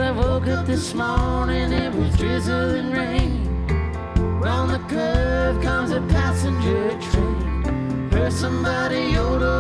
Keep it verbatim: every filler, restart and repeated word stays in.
I woke up this morning, it was drizzling rain. Round the curve comes a passenger train. Heard somebody yodel